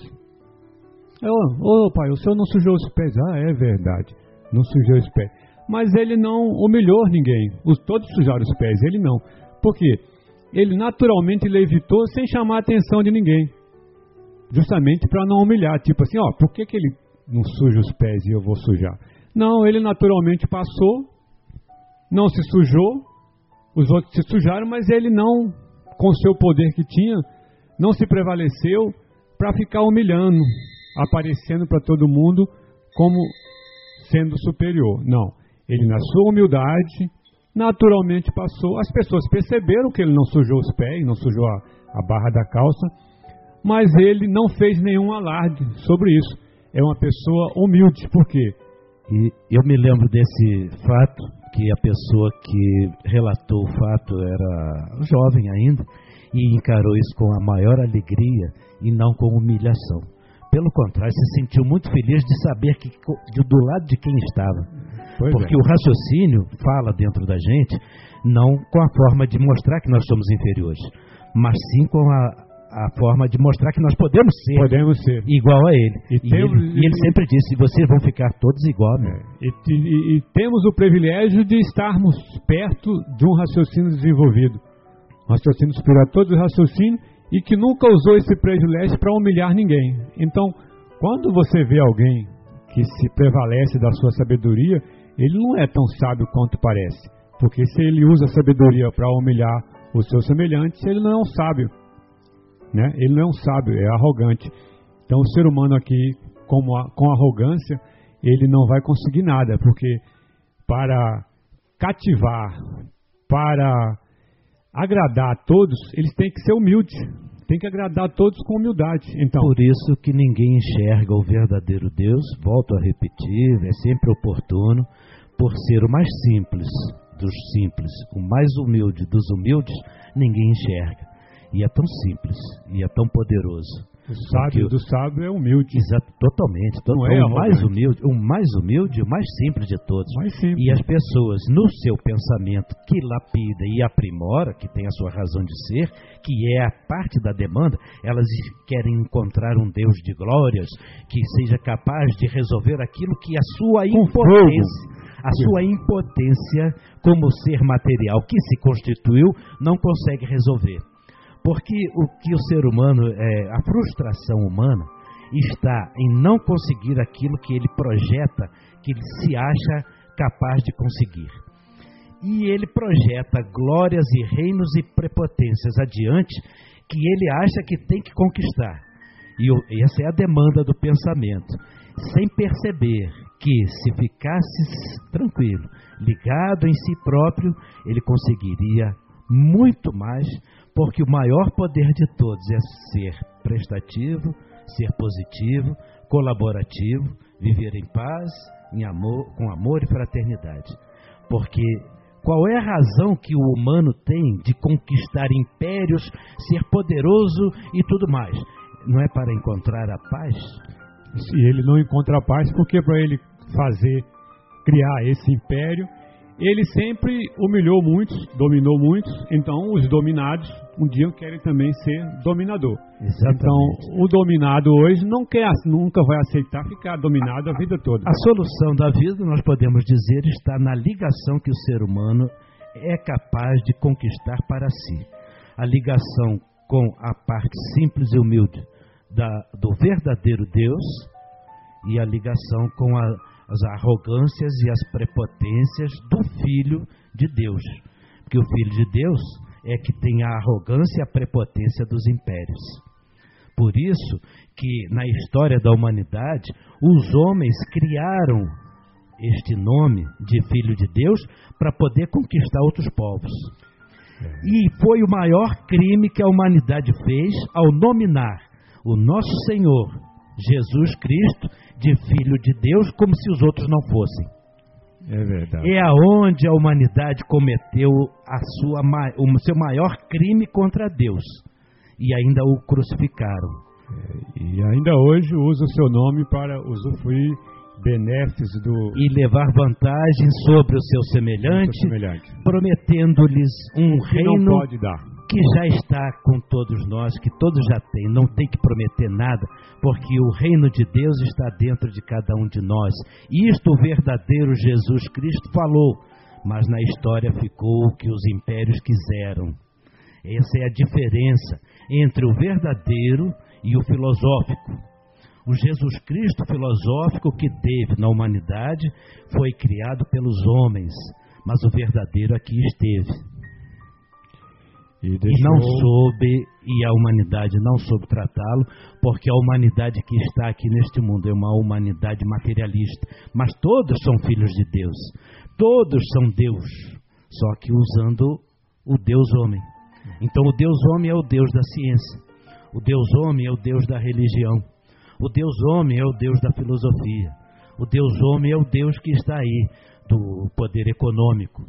Pai, o senhor não sujou os pés. Ah, é verdade, não sujou os pés. Mas ele não humilhou ninguém. Todos sujaram os pés, ele não. Por quê? Ele naturalmente levitou sem chamar a atenção de ninguém. Justamente para não humilhar. Tipo assim, por que ele não suja os pés e eu vou sujar? Não, ele naturalmente passou, não se sujou, os outros se sujaram, mas ele não, com o seu poder que tinha, não se prevaleceu para ficar humilhando, aparecendo para todo mundo como sendo superior. Não, ele na sua humildade naturalmente passou. As pessoas perceberam que ele não sujou os pés, não sujou a barra da calça, mas ele não fez nenhum alarde sobre isso. É uma pessoa humilde. Por quê? E eu me lembro desse fato, que a pessoa que relatou o fato era jovem ainda, e encarou isso com a maior alegria e não com humilhação. Pelo contrário, se sentiu muito feliz de saber que do lado de quem estava. Porque o raciocínio fala dentro da gente, não com a forma de mostrar que nós somos inferiores, mas sim com a forma de mostrar que nós podemos ser igual a ele. E ele sempre disse, vocês vão ficar todos igual. E temos o privilégio de estarmos perto de um raciocínio desenvolvido. Um raciocínio superior a todos os raciocínios e que nunca usou esse privilégio para humilhar ninguém. Então, quando você vê alguém que se prevalece da sua sabedoria, ele não é tão sábio quanto parece. Porque se ele usa a sabedoria para humilhar os seus semelhantes, ele não é um sábio. Né? Ele não é um sábio, é arrogante. Então o ser humano aqui, com arrogância, ele não vai conseguir nada. Porque para cativar, para agradar a todos, eles têm que ser humildes. Tem que agradar a todos com humildade. Então, por isso que ninguém enxerga o verdadeiro Deus, volto a repetir, é sempre oportuno, por ser o mais simples dos simples, o mais humilde dos humildes, ninguém enxerga. E é tão simples, e é tão poderoso. O sábio do sábio é humilde. Exato, totalmente. Não é o mais humilde, o mais simples de todos. E as pessoas, no seu pensamento, que lapida e aprimora, que tem a sua razão de ser, que é a parte da demanda, elas querem encontrar um Deus de glórias, que seja capaz de resolver aquilo que a sua impotência como ser material que se constituiu, não consegue resolver. Porque o que o ser humano, a frustração humana, está em não conseguir aquilo que ele projeta, que ele se acha capaz de conseguir. E ele projeta glórias e reinos e prepotências adiante que ele acha que tem que conquistar. E essa é a demanda do pensamento. Sem perceber que, se ficasse tranquilo, ligado em si próprio, ele conseguiria muito mais, porque o maior poder de todos é ser prestativo, ser positivo, colaborativo, viver em paz, em amor, com amor e fraternidade. Porque qual é a razão que o humano tem de conquistar impérios, ser poderoso e tudo mais? Não é para encontrar a paz? Se ele não encontra a paz, porque para ele criar esse império, ele sempre humilhou muitos, dominou muitos, então os dominados um dia querem também ser dominador. Exatamente. Então o dominado hoje nunca vai aceitar ficar dominado a vida toda. A solução da vida, nós podemos dizer, está na ligação que o ser humano é capaz de conquistar para si. A ligação com a parte simples e humilde do verdadeiro Deus e a ligação com as arrogâncias e as prepotências do Filho de Deus. Porque o Filho de Deus é que tem a arrogância e a prepotência dos impérios. Por isso que na história da humanidade, os homens criaram este nome de Filho de Deus para poder conquistar outros povos. E foi o maior crime que a humanidade fez ao nominar o nosso Senhor Jesus Cristo de Filho de Deus, como se os outros não fossem. É verdade. É aonde a humanidade cometeu o seu maior crime contra Deus. E ainda o crucificaram. E ainda hoje usa o seu nome para usufruir benefícios e levar vantagem sobre o seu semelhante, prometendo-lhes um reino não pode dar, que já está com todos nós, que todos já têm, não tem que prometer nada, porque o reino de Deus está dentro de cada um de nós. Isto o verdadeiro Jesus Cristo falou, mas na história ficou o que os impérios quiseram. Essa é a diferença entre o verdadeiro e o filosófico. O Jesus Cristo filosófico que teve na humanidade foi criado pelos homens, mas o verdadeiro aqui esteve. E não soube, e a humanidade não soube tratá-lo, porque a humanidade que está aqui neste mundo é uma humanidade materialista. Mas todos são filhos de Deus, todos são Deus, só que usando o Deus homem. Então o Deus homem é o Deus da ciência, o Deus homem é o Deus da religião, o Deus homem é o Deus da filosofia, o Deus homem é o Deus que está aí, do poder econômico.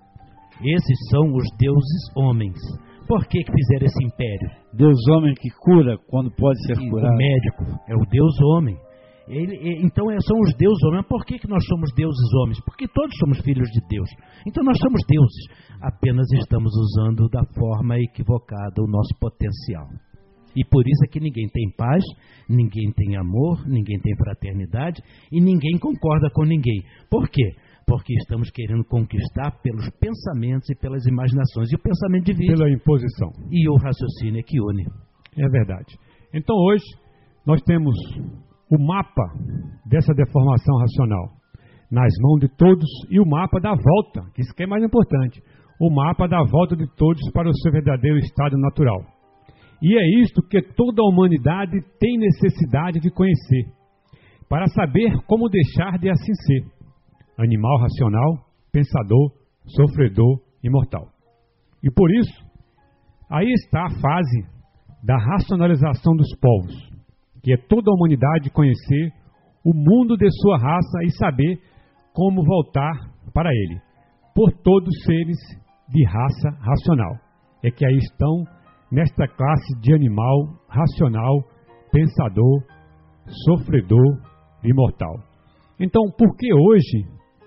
Esses são os deuses homens. Por que fizeram esse império? Deus homem que cura quando pode ser curado. O médico é o Deus homem. Então são os deuses homens. Mas por que nós somos deuses homens? Porque todos somos filhos de Deus. Então nós somos deuses. Apenas estamos usando da forma equivocada o nosso potencial. E por isso é que ninguém tem paz, ninguém tem amor, ninguém tem fraternidade e ninguém concorda com ninguém. Por quê? Porque estamos querendo conquistar pelos pensamentos e pelas imaginações. E o pensamento divide. Pela imposição. E o raciocínio é que une. É verdade. Então hoje nós temos o mapa dessa deformação racional nas mãos de todos e o mapa da volta, que isso que é mais importante. O mapa da volta de todos para o seu verdadeiro estado natural. E é isto que toda a humanidade tem necessidade de conhecer, para saber como deixar de assim ser. Animal racional, pensador, sofredor, imortal. E por isso, aí está a fase da racionalização dos povos, que é toda a humanidade conhecer o mundo de sua raça e saber como voltar para ele, por todos seres de raça racional. É que aí estão nesta classe de animal racional, pensador, sofredor, imortal. Então, por que hoje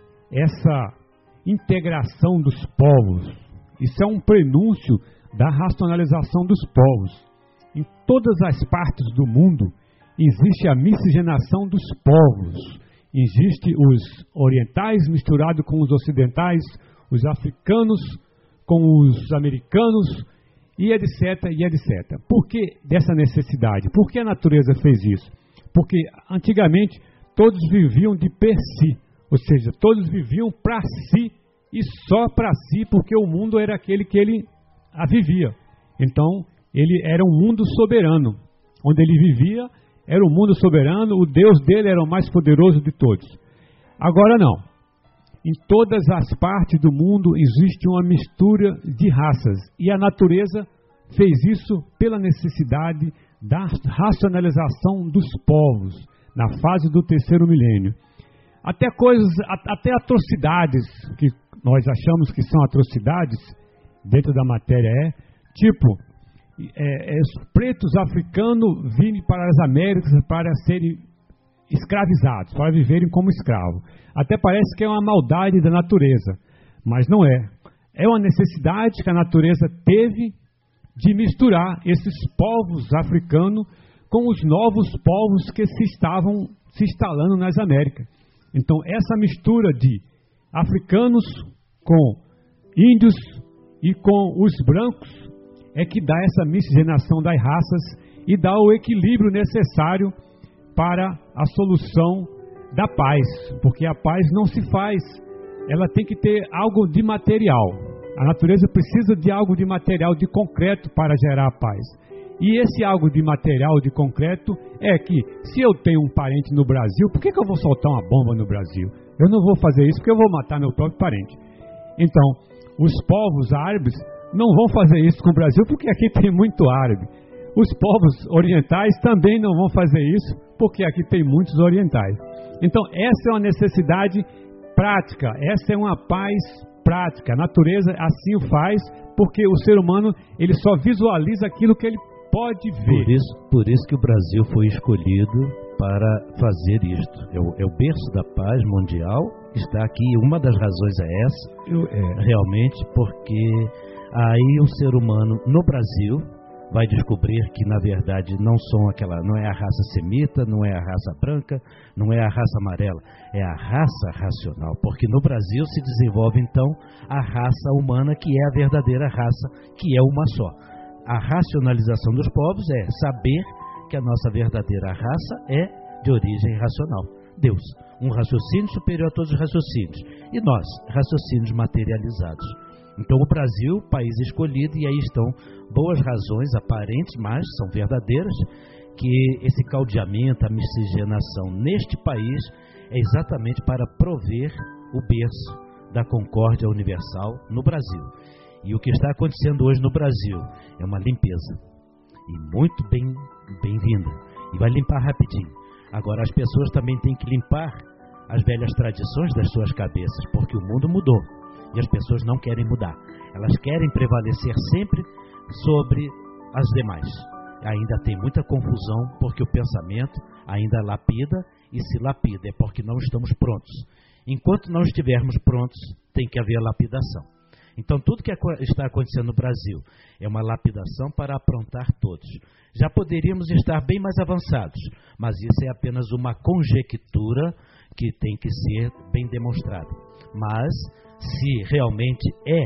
essa integração dos povos? Isso é um prenúncio da racionalização dos povos. Em todas as partes do mundo existe a miscigenação dos povos. Existe os orientais misturados com os ocidentais, os africanos com os americanos, e etc, e etc. Por que dessa necessidade? Por que a natureza fez isso? Porque antigamente todos viviam de per si, ou seja, todos viviam para si e só para si, porque o mundo era aquele que ele a vivia. Então, ele era um mundo soberano. Onde ele vivia era um mundo soberano, o Deus dele era o mais poderoso de todos. Agora não. Em todas as partes do mundo existe uma mistura de raças. E a natureza fez isso pela necessidade da racionalização dos povos na fase do terceiro milênio. Até atrocidades que nós achamos que são atrocidades dentro da matéria tipo os pretos africanos virem para as Américas para serem escravizados, para viverem como escravos. Até parece que é uma maldade da natureza, mas não é. É uma necessidade que a natureza teve de misturar esses povos africanos com os novos povos que se estavam se instalando nas Américas. Então, essa mistura de africanos com índios e com os brancos é que dá essa miscigenação das raças e dá o equilíbrio necessário para a solução da paz, porque a paz não se faz, ela tem que ter algo de material. A natureza precisa de algo de material, de concreto para gerar a paz. E esse algo de material, de concreto, é que se eu tenho um parente no Brasil, por que eu vou soltar uma bomba no Brasil? Eu não vou fazer isso porque eu vou matar meu próprio parente. Então, os povos árabes não vão fazer isso com o Brasil porque aqui tem muito árabe. Os povos orientais também não vão fazer isso porque aqui tem muitos orientais. Então, essa é uma necessidade prática, essa é uma paz prática. A natureza assim o faz porque o ser humano ele só visualiza aquilo que ele pode ver. Por isso que o Brasil foi escolhido para fazer isto. É o berço da paz mundial. Está aqui, uma das razões é essa, realmente, porque aí o ser humano no Brasil vai descobrir que na verdade não é a raça semita, não é a raça branca, não é a raça amarela, é a raça racional, porque no Brasil se desenvolve então a raça humana, que é a verdadeira raça, que é uma só. A racionalização dos povos é saber que a nossa verdadeira raça é de origem racional. Deus, um raciocínio superior a todos os raciocínios, e nós, raciocínios materializados. Então o Brasil, país escolhido, e aí estão boas razões aparentes, mas são verdadeiras, que esse caldeamento, a miscigenação neste país é exatamente para prover o berço da concórdia universal no Brasil. E o que está acontecendo hoje no Brasil é uma limpeza, e muito bem-vinda, e vai limpar rapidinho. Agora as pessoas também têm que limpar as velhas tradições das suas cabeças, porque o mundo mudou. E as pessoas não querem mudar. Elas querem prevalecer sempre sobre as demais. Ainda tem muita confusão, porque o pensamento ainda lapida, e se lapida é porque não estamos prontos. Enquanto não estivermos prontos, tem que haver lapidação. Então tudo que está acontecendo no Brasil é uma lapidação para aprontar todos. Já poderíamos estar bem mais avançados, mas isso é apenas uma conjectura que tem que ser bem demonstrada. Mas se realmente é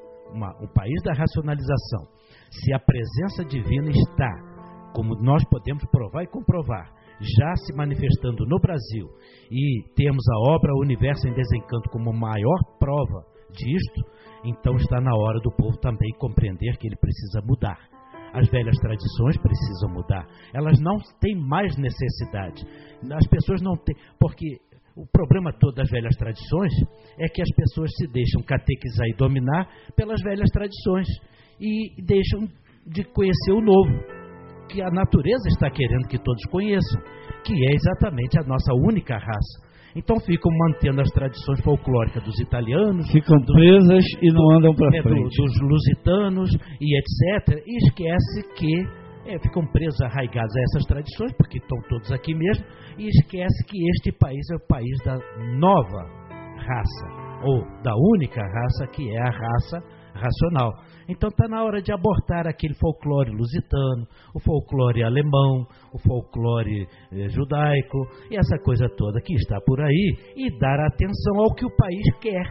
um país da racionalização, se a presença divina está, como nós podemos provar e comprovar, já se manifestando no Brasil, e temos a obra Universo em Desencanto como maior prova disto, então está na hora do povo também compreender que ele precisa mudar. As velhas tradições precisam mudar. Elas não têm mais necessidade. As pessoas não têm, porque o problema todo das velhas tradições é que as pessoas se deixam catequizar e dominar pelas velhas tradições e deixam de conhecer o novo, que a natureza está querendo que todos conheçam, que é exatamente a nossa única raça. Então ficam mantendo as tradições folclóricas dos italianos, ficam presas e não andam para frente, dos lusitanos e etc. E esquece que ficam presos, arraigados a essas tradições, porque estão todos aqui mesmo, e esquece que este país é o país da nova raça, ou da única raça, que é a raça racional. Então está na hora de abortar aquele folclore lusitano, o folclore alemão, o folclore judaico, e essa coisa toda que está por aí, e dar atenção ao que o país quer.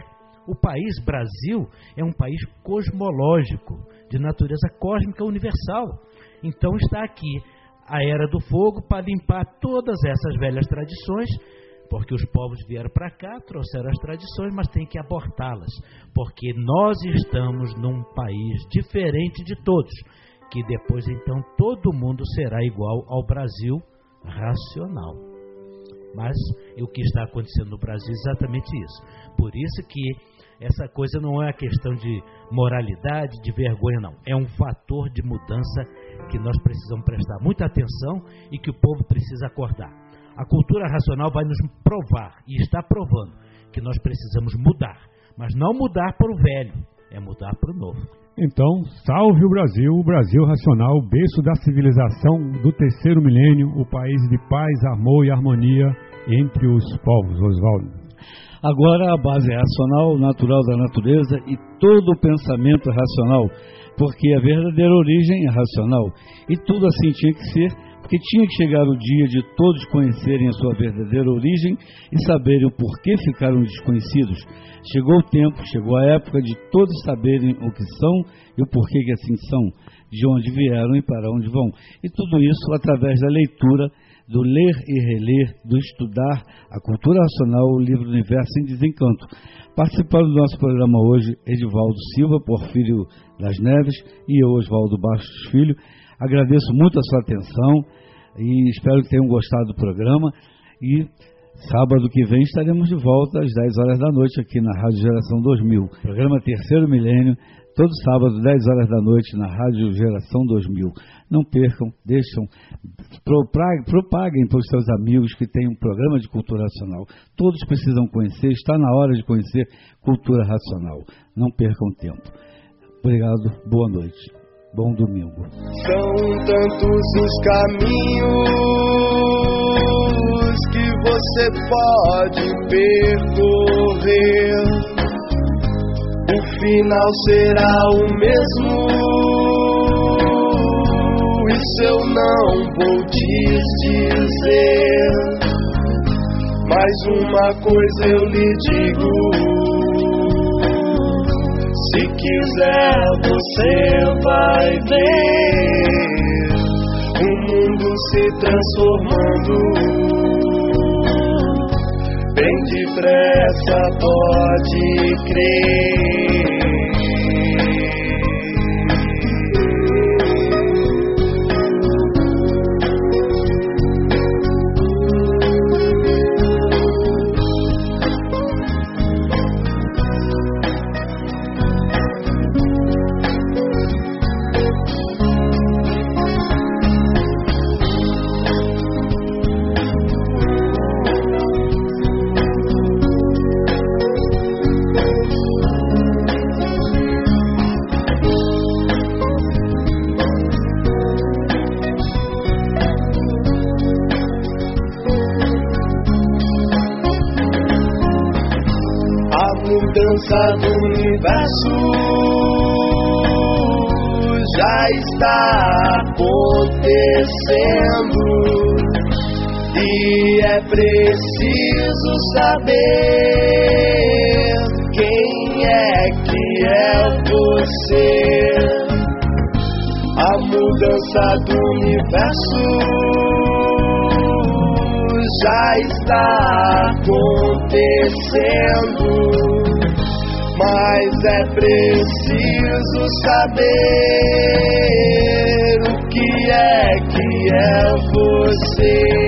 O país Brasil é um país cosmológico, de natureza cósmica universal. Então está aqui a Era do Fogo para limpar todas essas velhas tradições, porque os povos vieram para cá, trouxeram as tradições, mas tem que abortá-las, porque nós estamos num país diferente de todos, que depois então todo mundo será igual ao Brasil racional. Mas o que está acontecendo no Brasil é exatamente isso. Por isso que essa coisa não é uma questão de moralidade, de vergonha, não. É um fator de mudança que nós precisamos prestar muita atenção e que o povo precisa acordar. A cultura racional vai nos provar, e está provando, que nós precisamos mudar. Mas não mudar para o velho, é mudar para o novo. Então, salve o Brasil racional, berço da civilização do terceiro milênio, o país de paz, amor e harmonia entre os povos. Oswaldo. Agora a base é racional, natural da natureza e todo o pensamento é racional, porque a verdadeira origem é racional. E tudo assim tinha que ser, porque tinha que chegar o dia de todos conhecerem a sua verdadeira origem e saberem o porquê ficaram desconhecidos. Chegou o tempo, chegou a época de todos saberem o que são e o porquê que assim são, de onde vieram e para onde vão. E tudo isso através da leitura, do ler e reler, do estudar a cultura racional, o livro Universo em Desencanto. Participando do nosso programa hoje, Edivaldo Silva, Porfírio das Neves e eu, Oswaldo Bastos Filho. Agradeço muito a sua atenção e espero que tenham gostado do programa. E sábado que vem estaremos de volta às 10 horas da noite aqui na Rádio Geração 2000. Programa Terceiro Milênio, todo sábado, 10 horas da noite, na Rádio Geração 2000. Não percam, propaguem para os seus amigos que tem um programa de cultura racional. Todos precisam conhecer, está na hora de conhecer cultura racional. Não percam tempo. Obrigado, boa noite, bom domingo. São tantos os caminhos que você pode percorrer. O final será o mesmo. Isso eu não vou te dizer, mas uma coisa eu lhe digo: se quiser você vai ver o mundo se transformando. Bem depressa, pode crer. Do universo já está acontecendo e é preciso saber quem é que é você. A mudança do universo já está acontecendo, mas é preciso saber o que é você.